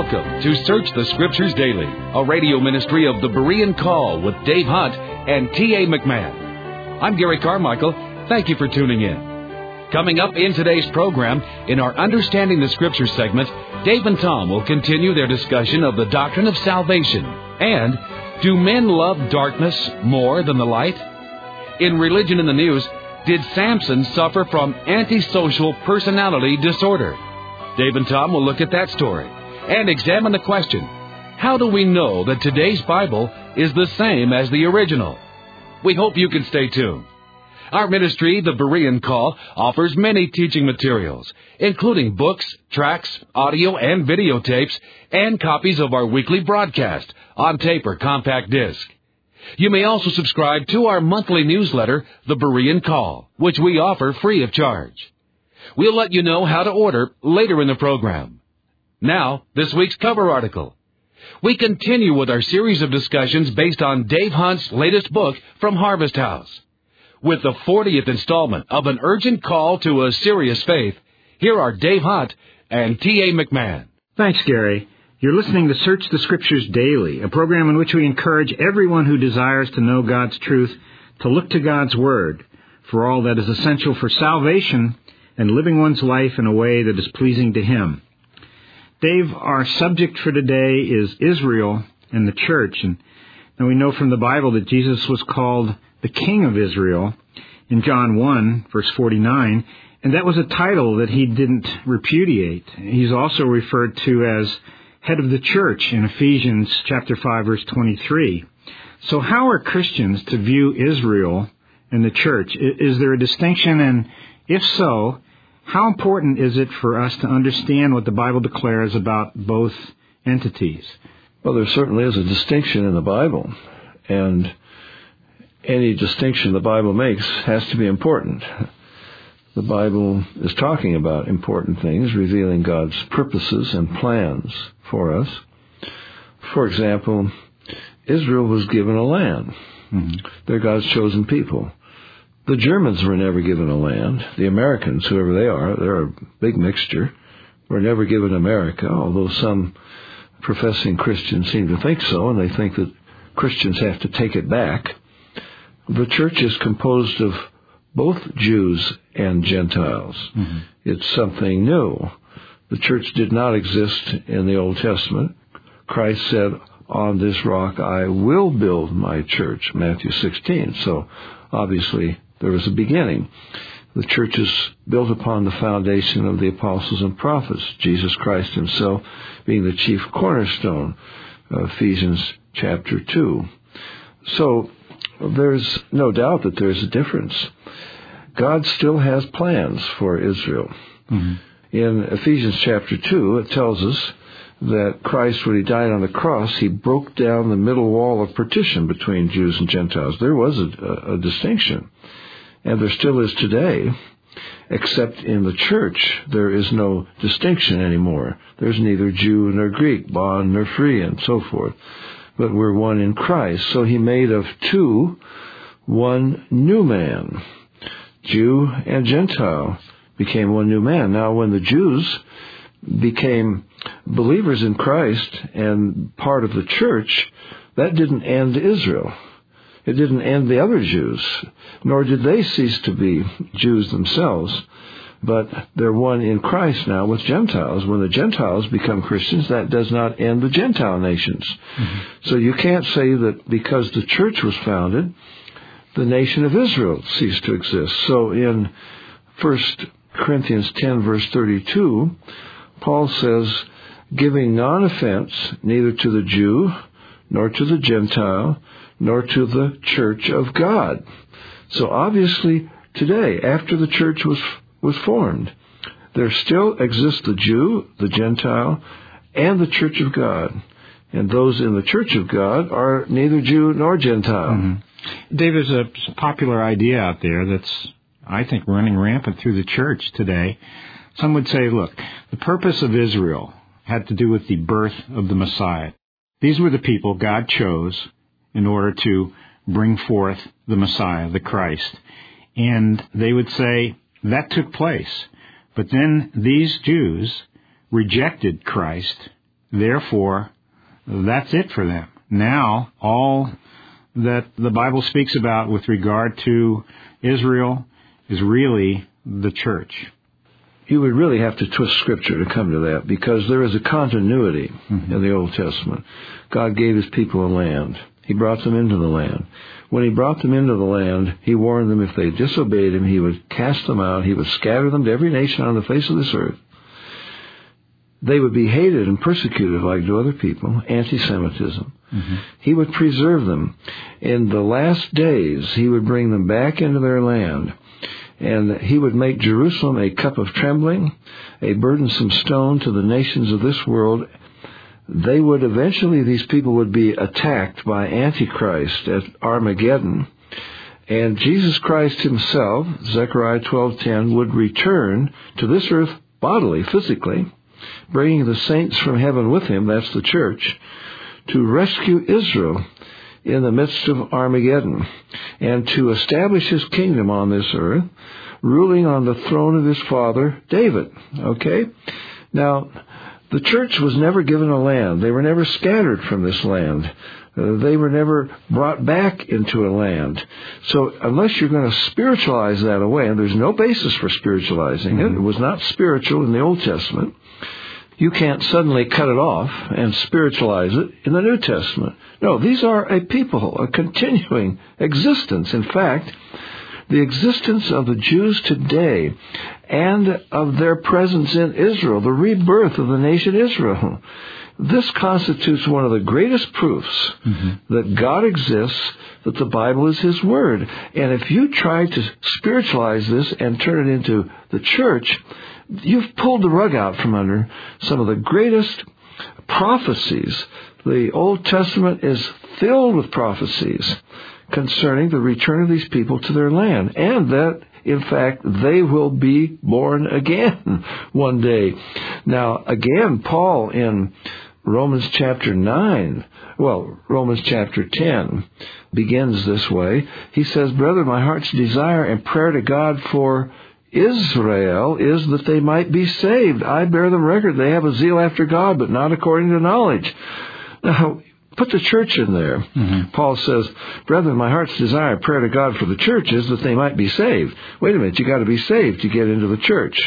Welcome to Search the Scriptures Daily, a radio ministry of the Berean Call with Dave Hunt and T.A. McMahon. I'm Gary Carmichael. Thank you for tuning in. Coming up in today's program, in our Understanding the Scriptures segment, Dave and Tom will continue their discussion of the doctrine of salvation. And, do men love darkness more than the light? In Religion in the News, did Samson suffer from antisocial personality disorder? Dave and Tom will look at that story and examine the question, how do we know that today's Bible is the same as the original? We hope you can stay tuned. Our ministry, the Berean Call, offers many teaching materials, including books, tracts, audio and videotapes, and copies of our weekly broadcast on tape or compact disc. You may also subscribe to our monthly newsletter, the Berean Call, which we offer free of charge. We'll let you know how to order later in the program. Now, this week's cover article. We continue with our series of discussions based on Dave Hunt's latest book from Harvest House. With the 40th installment of An Urgent Call to a Serious Faith, here are Dave Hunt and T.A. McMahon. Thanks, Gary. You're listening to Search the Scriptures Daily, a program in which we encourage everyone who desires to know God's truth to look to God's Word for all that is essential for salvation and living one's life in a way that is pleasing to Him. Dave, our subject for today is Israel and the church. And we know from the Bible that Jesus was called the King of Israel in John 1, verse 49, and that was a title that he didn't repudiate. He's also referred to as head of the church in Ephesians chapter 5, verse 23. So how are Christians to view Israel and the church? Is there a distinction? And if so, how important is it for us to understand what the Bible declares about both entities? Well, there certainly is a distinction in the Bible, and any distinction the Bible makes has to be important. The Bible is talking about important things, revealing God's purposes and plans for us. For example, Israel was given a land. They're God's chosen people. The Germans were never given a land. The Americans, whoever they are, they're a big mixture, were never given America, although some professing Christians seem to think so, and they think that Christians have to take it back. The church is composed of both Jews and Gentiles. It's something new. The church did not exist in the Old Testament. Christ said, "On this rock I will build my church," Matthew 16. So, obviously, there was a beginning. The church is built upon the foundation of the apostles and prophets, Jesus Christ himself being the chief cornerstone, Ephesians chapter 2. So there's no doubt that there's a difference. God still has plans for Israel. In Ephesians chapter 2, it tells us that Christ, when he died on the cross, he broke down the middle wall of partition between Jews and Gentiles. There was a distinction. And there still is today, except in the church, there is no distinction anymore. There's neither Jew nor Greek, bond nor free, and so forth. But we're one in Christ. So he made of two one new man. Jew and Gentile became one new man. Now, when the Jews became believers in Christ and part of the church, that didn't end Israel. It didn't end the other Jews, nor did they cease to be Jews themselves. But they're one in Christ now with Gentiles. When the Gentiles become Christians, that does not end the Gentile nations. So you can't say that because the church was founded, the nation of Israel ceased to exist. So in 1 Corinthians 10, verse 32, Paul says, "Giving non-offense neither to the Jew, nor to the Gentile, nor to the church of God." So obviously today, after the church was formed, there still exists the Jew, the Gentile, and the church of God. And those in the church of God are neither Jew nor Gentile. Dave, there's a popular idea out there that's, I think, running rampant through the church today. Some would say, look, the purpose of Israel had to do with the birth of the Messiah. These were the people God chose in order to bring forth the Messiah, the Christ. And they would say that took place. But then these Jews rejected Christ Therefore, that's it for them. Now, all that the Bible speaks about with regard to Israel is really the church. You would really have to twist Scripture to come to that, because there is a continuity in the Old Testament. God gave His people a land. He brought them into the land. When He brought them into the land, He warned them if they disobeyed Him, He would cast them out. He would scatter them to every nation on the face of this earth. They would be hated and persecuted like no other people, anti-Semitism. He would preserve them. In the last days, He would bring them back into their land. And He would make Jerusalem a cup of trembling, a burdensome stone to the nations of this world. They would eventually, these people would be attacked by Antichrist at Armageddon. And Jesus Christ Himself, Zechariah 12:10, would return to this earth bodily, physically, bringing the saints from heaven with Him, that's the church, to rescue Israel in the midst of Armageddon, and to establish His kingdom on this earth, ruling on the throne of His father, David. Okay? Now, the church was never given a land. They were never scattered from this land. They were never brought back into a land. So unless you're going to spiritualize that away, and there's no basis for spiritualizing it, it was not spiritual in the Old Testament, you can't suddenly cut it off and spiritualize it in the New Testament. No, these are a people, a continuing existence. In fact, the existence of the Jews today and of their presence in Israel, the rebirth of the nation Israel, this constitutes one of the greatest proofs that God exists, that the Bible is His Word. And if you try to spiritualize this and turn it into the church, you've pulled the rug out from under some of the greatest prophecies. The Old Testament is filled with prophecies concerning the return of these people to their land, and that, in fact, they will be born again one day. Now, again, Paul in Romans chapter 10 begins this way. He says, "Brethren, my heart's desire and prayer to God for Israel is that they might be saved. I bear them record. They have a zeal after God, but not according to knowledge." Now, put the church in there. Paul says, "Brethren, my heart's desire, prayer to God for the church is that they might be saved." Wait a minute, you got to be saved to get into the church.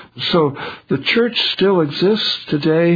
So the church still exists today,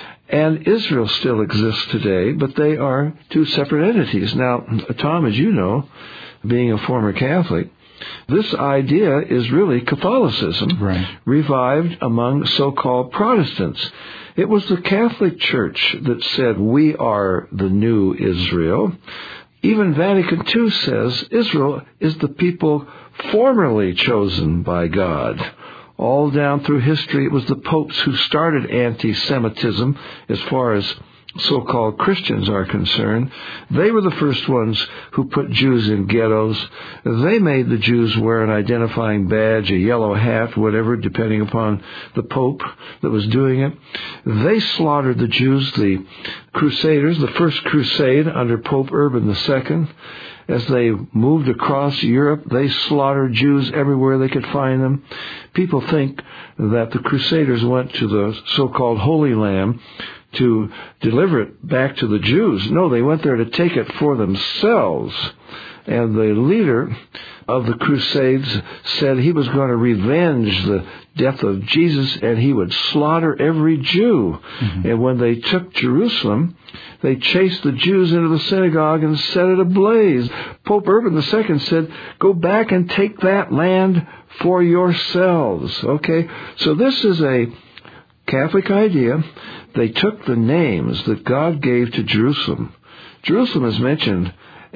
and Israel still exists today, but they are two separate entities. Now, Tom, as you know, being a former Catholic, this idea is really Catholicism, revived among so-called Protestants. It was the Catholic Church that said, we are the new Israel. Even Vatican II says Israel is the people formerly chosen by God. All down through history, it was the popes who started anti-Semitism as far as so-called Christians are concerned. They were the first ones who put Jews in ghettos. They made the Jews wear an identifying badge, a yellow hat, whatever, depending upon the pope that was doing it. They slaughtered the Jews, the Crusaders, the first crusade under Pope Urban II. As they moved across Europe, they slaughtered Jews everywhere they could find them. People think that the Crusaders went to the so-called Holy Land to deliver it back to the Jews. No, they went there to take it for themselves. And the leader of the Crusades said he was going to revenge the death of Jesus, and he would slaughter every Jew. And when they took Jerusalem, they chased the Jews into the synagogue and set it ablaze. Pope Urban II said, go back and take that land for yourselves. Okay? So this is a Catholic idea. They took the names that God gave to Jerusalem. Jerusalem is mentioned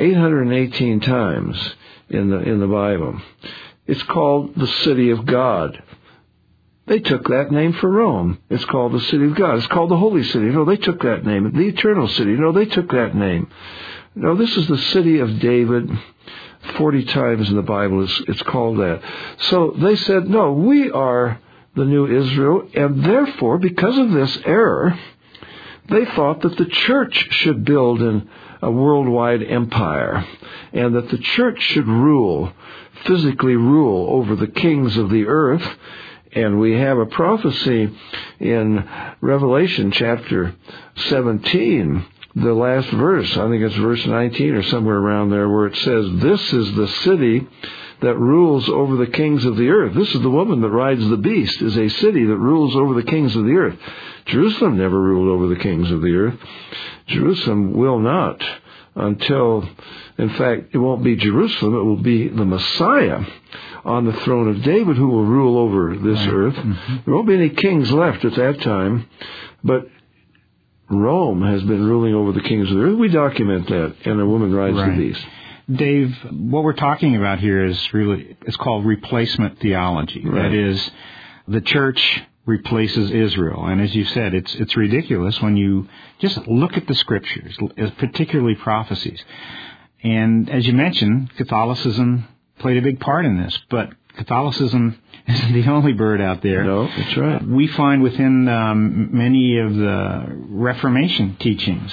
818 times in the Bible. It's called the City of God. They took that name for Rome. It's called the City of God. It's called the Holy City. No, they took that name. The Eternal City. No, they took that name. No, this is the City of David. 40 times in the Bible it's called that. So they said, no, we are the new Israel, and therefore, because of this error, they thought that the church should build a worldwide empire, and that the church should physically rule over the kings of the earth, And we have a prophecy in Revelation chapter 17, the last verse, I think it's verse 19 or somewhere around there, where it says, "This is the city that rules over the kings of the earth." This is the woman that rides the beast, is a city that rules over the kings of the earth. Jerusalem never ruled over the kings of the earth. Jerusalem will not until, in fact, it won't be Jerusalem, it will be the Messiah on the throne of David who will rule over this earth. There won't be any kings left at that time, but Rome has been ruling over the kings of the earth. We document that in A Woman Rides the Beast. Dave, what we're talking about here is it's called replacement theology. That is, the church replaces Israel. And as you said, it's ridiculous when you just look at the scriptures, particularly prophecies. And as you mentioned, Catholicism played a big part in this, but Catholicism isn't the only bird out there. No, that's right. We find within many of the Reformation teachings,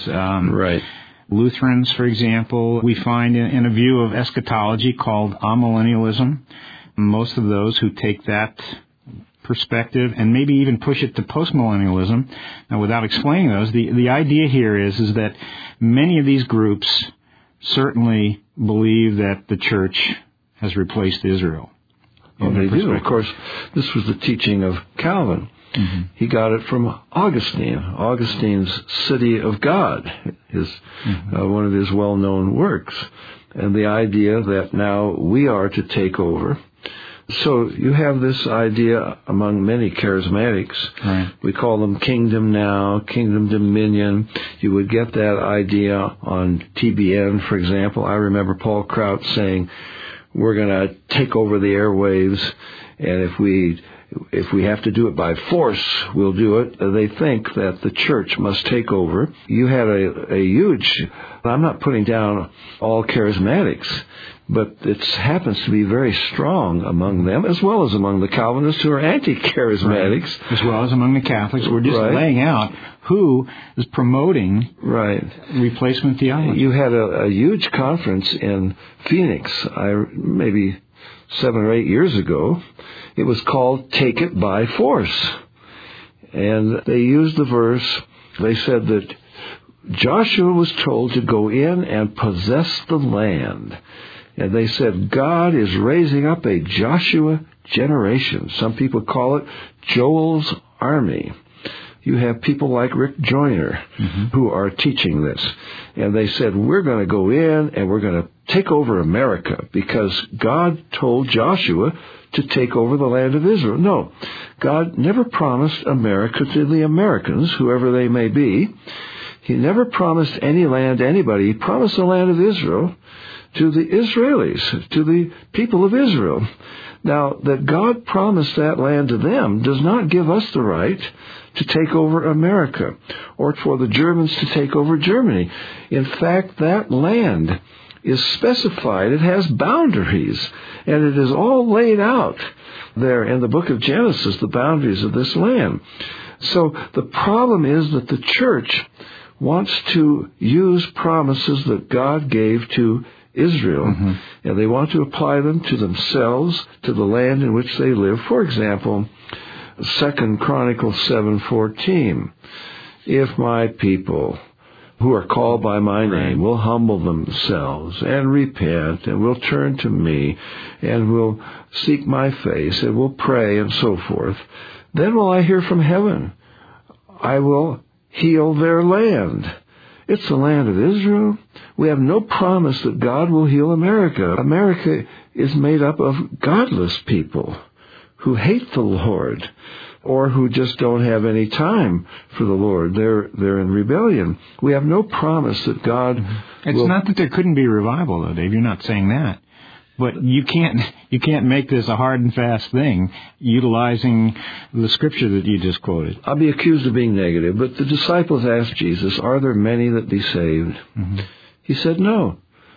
Lutherans, for example, we find in a view of eschatology called amillennialism. Most of those who take that perspective and maybe even push it to postmillennialism. Now, without explaining those, the idea here is that many of these groups certainly believe that the church has replaced Israel. Well, they do. Of course, this was the teaching of Calvin. He got it from Augustine. Augustine's City of God is one of his well-known works. And the idea that now we are to take over. So you have this idea among many charismatics. We call them kingdom now, kingdom dominion. You would get that idea on TBN, for example. I remember Paul Kraut saying, we're going to take over the airwaves, and if we have to do it by force, we'll do it. They think that the church must take over. You had a huge, I'm not putting down all charismatics, but it happens to be very strong among them, as well as among the Calvinists who are anti-charismatics. As well as among the Catholics. We're just laying out who is promoting replacement theology. You had a huge conference in Phoenix, maybe 7 or 8 years ago. It was called Take It by Force. And they used the verse, they said that Joshua was told to go in and possess the land. And they said, God is raising up a Joshua generation. Some people call it Joel's army. You have people like Rick Joyner who are teaching this. And they said, we're going to go in and we're going to take over America because God told Joshua to take over the land of Israel. No, God never promised America to the Americans, whoever they may be. He never promised any land to anybody. He promised the land of Israel to the Israelis, to the people of Israel. Now, that God promised that land to them does not give us the right to take over America or for the Germans to take over Germany. In fact, that land is specified. It has boundaries, and it is all laid out there in the book of Genesis, the boundaries of this land. So the problem is that the church wants to use promises that God gave to Israel, and they want to apply them to themselves, to the land in which they live. For example, 2 Chronicles 7:14, if my people who are called by my name will humble themselves and repent and will turn to me and will seek my face and will pray and so forth, then will I hear from heaven. I will heal their land. It's the land of Israel. We have no promise that God will heal America. America is made up of godless people who hate the Lord or who just don't have any time for the Lord. They're in rebellion. We have no promise that God It's not that there couldn't be revival, though, Dave. You're not saying that. But you can't make this a hard and fast thing utilizing the scripture that you just quoted. I'll be accused of being negative, but the disciples asked Jesus, are there many that be saved? He said, no.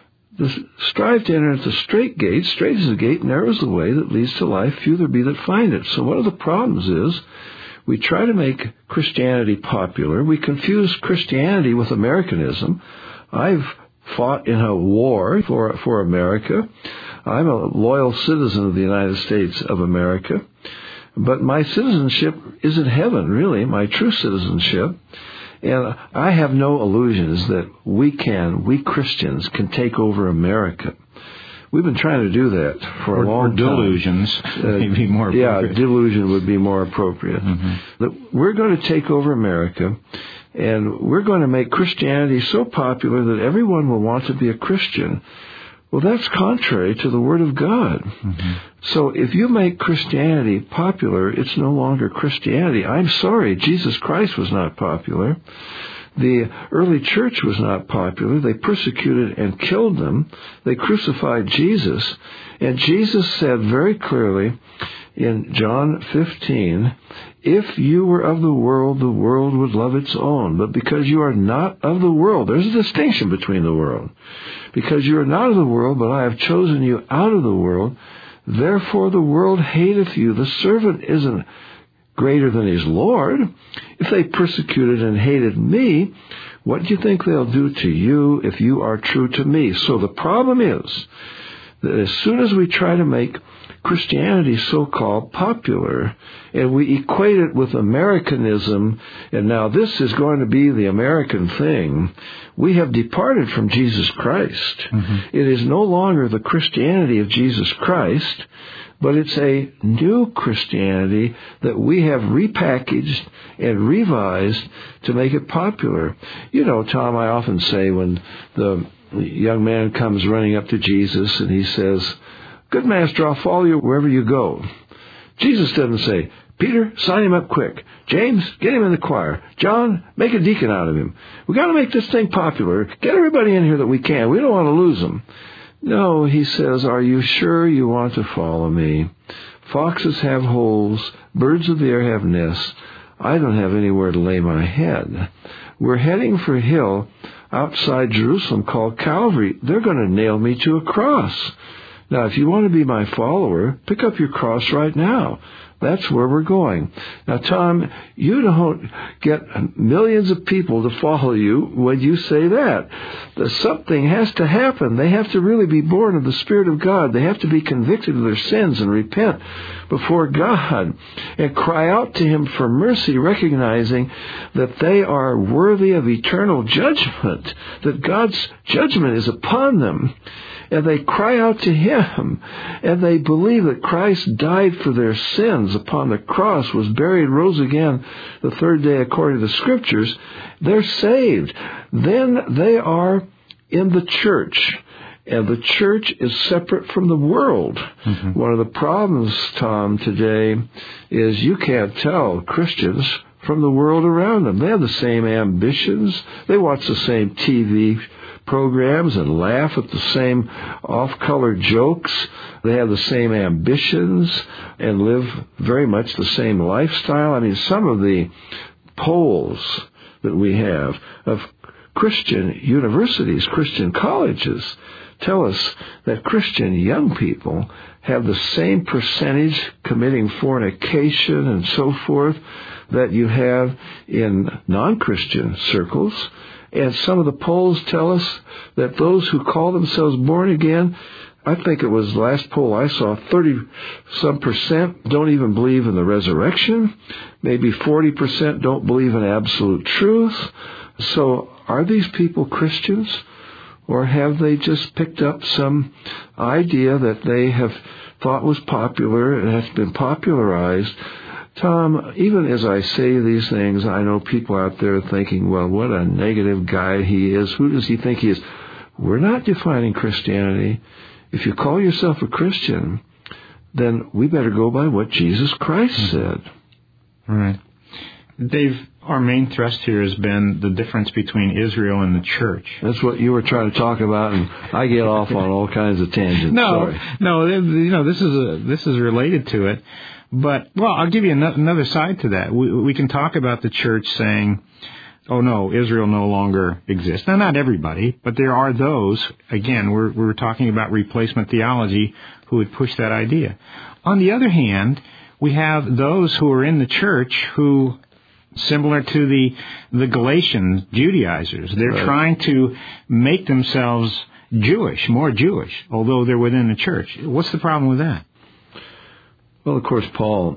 Strive to enter into the straight gate. Straight is the gate, narrow is the way that leads to life. Few there be that find it. So one of the problems is we try to make Christianity popular. We confuse Christianity with Americanism. I've fought in a war for America. I'm a loyal citizen of the United States of America. But my citizenship is in heaven, really, my true citizenship. And I have no illusions that we Christians can take over America. We've been trying to do that for a long time. Or delusions may be more appropriate. Yeah, delusion would be more appropriate. Mm-hmm. That we're going to take over America, and we're going to make Christianity so popular that everyone will want to be a Christian. Well, that's contrary to the Word of God. Mm-hmm. So if you make Christianity popular, it's no longer Christianity. I'm sorry, Jesus Christ was not popular. The early church was not popular. They persecuted and killed them. They crucified Jesus. And Jesus said very clearly in John 15, if you were of the world would love its own. But because you are not of the world, there's a distinction between the world. Because you are not of the world, but I have chosen you out of the world, therefore the world hateth you. The servant isn't greater than his Lord. If they persecuted and hated me, what do you think they'll do to you if you are true to me? So the problem is that as soon as we try to make Christianity so-called popular, and we equate it with Americanism, and now this is going to be the American thing, we have departed from Jesus Christ. Mm-hmm. It is no longer the Christianity of Jesus Christ, but it's a new Christianity that we have repackaged and revised to make it popular. You know, Tom, I often say when the young man comes running up to Jesus and he says, "Good master, I'll follow you wherever you go." Jesus doesn't say, "Peter, sign him up quick. James, get him in the choir. John, make a deacon out of him. We got to make this thing popular. Get everybody in here that we can. We don't want to lose them." No, he says, "Are you sure you want to follow me? Foxes have holes, birds of the air have nests. I don't have anywhere to lay my head. We're heading for a hill outside Jerusalem called Calvary. They're going to nail me to a cross. Now, if you want to be my follower, pick up your cross right now. That's where we're going." Now, Tom, you don't get millions of people to follow you when you say that. Something has to happen. They have to really be born of the Spirit of God. They have to be convicted of their sins and repent before God and cry out to Him for mercy, recognizing that they are worthy of eternal judgment, that God's judgment is upon them. And they cry out to Him, and they believe that Christ died for their sins upon the cross, was buried, rose again the third day according to the Scriptures. They're saved. Then they are in the church, and the church is separate from the world. Mm-hmm. One of the problems, Tom, today is you can't tell Christians from the world around them. They have the same ambitions. They watch the same TV programs and laugh at the same off-color jokes. They have the same ambitions and live very much the same lifestyle. I mean, some of the polls that we have of Christian universities, Christian colleges, tell us that Christian young people have the same percentage committing fornication and so forth that you have in non-Christian circles. And some of the polls tell us that those who call themselves born again, I think it was the last poll I saw, 30-some% don't even believe in the resurrection. Maybe 40% don't believe in absolute truth. So are these people Christians? Or have they just picked up some idea that they have thought was popular and has been popularized? Tom, even as I say these things, I know people out there thinking, well, what a negative guy he is. Who does he think he is? We're not defining Christianity. If you call yourself a Christian, then we better go by what Jesus Christ said. All right. Dave, our main thrust here has been the difference between Israel and the church. That's what you were trying to talk about, and I get off on all kinds of tangents. No, Sorry. This is related to it. But, well, I'll give you another side to that. We can talk about the church saying, oh, no, Israel no longer exists. Now, not everybody, but there are those, again, we're talking about replacement theology, who would push that idea. On the other hand, we have those who are in the church who, similar to the Galatian Judaizers, they're right, trying to make themselves Jewish, more Jewish, although they're within the church. What's the problem with that? Well, of course, Paul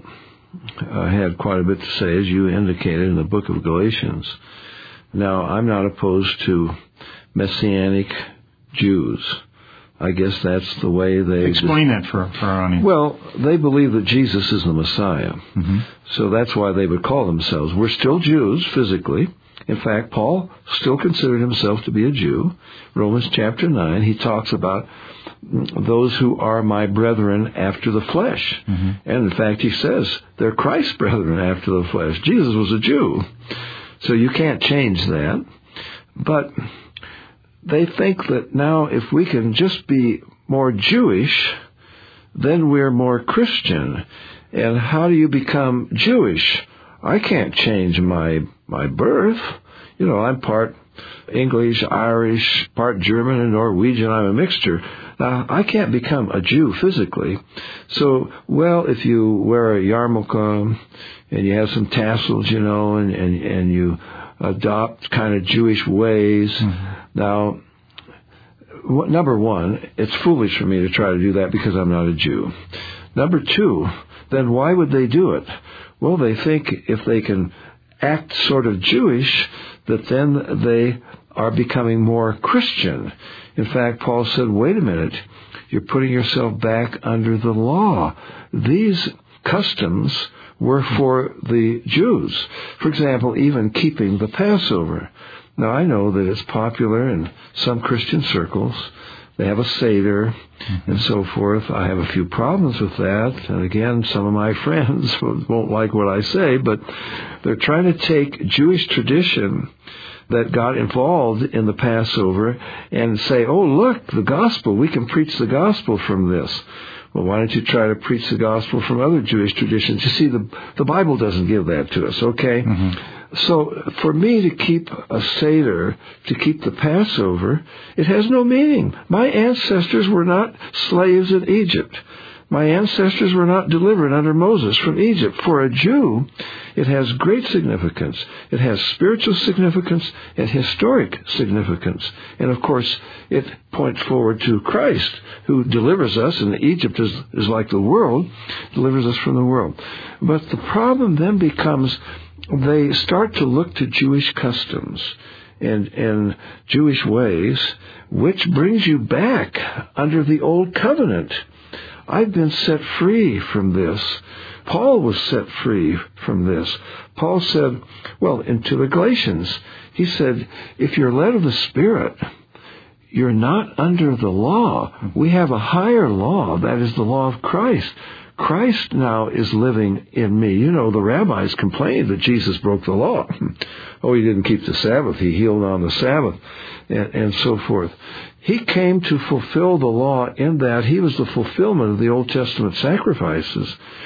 had quite a bit to say, as you indicated, in the book of Galatians. Now, I'm not opposed to Messianic Jews. I guess that's the way they... Explain that for our audience. Well, they believe that Jesus is the Messiah. Mm-hmm. So that's why they would call themselves. We're still Jews physically. In fact, Paul still considered himself to be a Jew. Romans chapter 9, he talks about those who are my brethren after the flesh. Mm-hmm. And in fact, he says they're Christ's brethren after the flesh. Jesus was a Jew. So you can't change that. But they think that now if we can just be more Jewish, then we're more Christian. And how do you become Jewish? I can't change my birth. You know, I'm part English, Irish, part German and Norwegian. I'm a mixture. Now, I can't become a Jew physically. So, well, if you wear a yarmulke and you have some tassels, you know, and you adopt kind of Jewish ways. Mm-hmm. Now, number one, it's foolish for me to try to do that because I'm not a Jew. Number two, then why would they do it? Well, they think if they can act sort of Jewish, that then they are becoming more Christian. In fact, Paul said, wait a minute, you're putting yourself back under the law. These customs were for the Jews. For example, even keeping the Passover. Now, I know that it's popular in some Christian circles. They have a Seder and so forth. I have a few problems with that. And again, some of my friends won't like what I say, but they're trying to take Jewish tradition that got involved in the Passover and say, oh, look, the gospel, we can preach the gospel from this. Well, why don't you try to preach the gospel from other Jewish traditions? You see, the Bible doesn't give that to us, okay? Mm-hmm. So for me to keep a Seder, to keep the Passover, it has no meaning. My ancestors were not slaves in Egypt. My ancestors were not delivered under Moses from Egypt. For a Jew, it has great significance. It has spiritual significance and historic significance. And of course, it points forward to Christ, who delivers us, and Egypt is like the world, delivers us from the world. But the problem then becomes they start to look to Jewish customs and Jewish ways, which brings you back under the old covenant. I've been set free from this. Paul was set free from this. Paul said, well, into the Galatians, he said, if you're led of the Spirit, you're not under the law. We have a higher law, that is the law of Christ. Christ now is living in me. You know, the rabbis complained that Jesus broke the law. Oh, he didn't keep the Sabbath. He healed on the Sabbath, and so forth. He came to fulfill the law in that he was the fulfillment of the Old Testament sacrifices.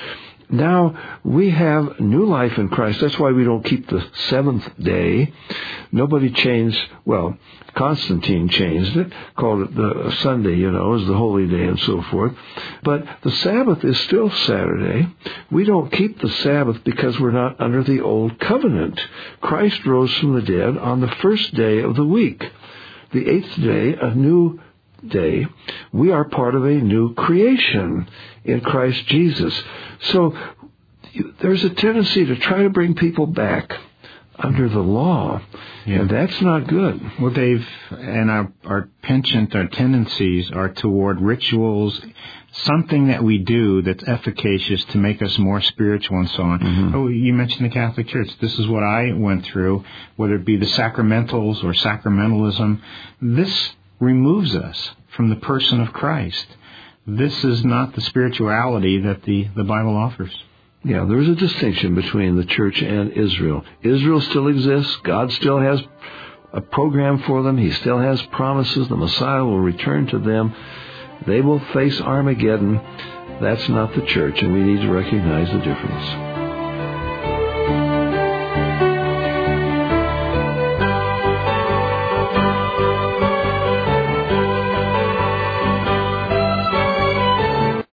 Now, we have new life in Christ. That's why we don't keep the seventh day. Nobody changed, well, Constantine changed it, called it the Sunday, you know, as the holy day and so forth. But the Sabbath is still Saturday. We don't keep the Sabbath because we're not under the old covenant. Christ rose from the dead on the first day of the week. The eighth day, a new day, we are part of a new creation in Christ Jesus. So there's a tendency to try to bring people back under the law, and that's not good. Well, Dave, and our penchant, our tendencies are toward rituals, something that we do that's efficacious to make us more spiritual and so on. Mm-hmm. Oh, you mentioned the Catholic Church. This is what I went through, whether it be the sacramentals or sacramentalism. This removes us from the person of Christ. This is not the spirituality that the Bible offers. Yeah, there's a distinction between the church and Israel. Israel still exists. God still has a program for them. He still has promises. The Messiah will return to them. They will face Armageddon. That's not the church, and we need to recognize the difference.